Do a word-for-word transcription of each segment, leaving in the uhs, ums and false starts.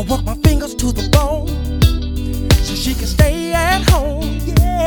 work my fingers to the bone so she can stay at home. Yeah.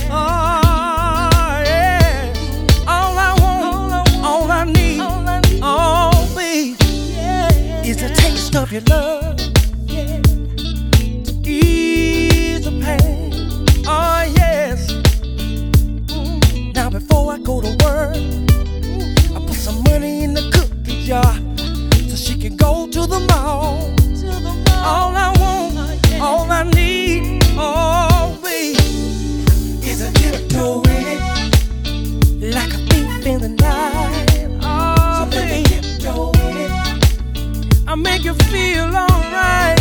Oh, yeah. All I want, all I need, oh, baby, is the taste of your love. Yeah. To ease the pain. Oh, yes. Mm. Now, before I go to work, I put some money in the cookie jar so she can go to the mall. All I want, all I need, oh, baby, is a tiptoe in it, like a thief in the night. Oh, so baby, tiptoe in it. I make you feel alright.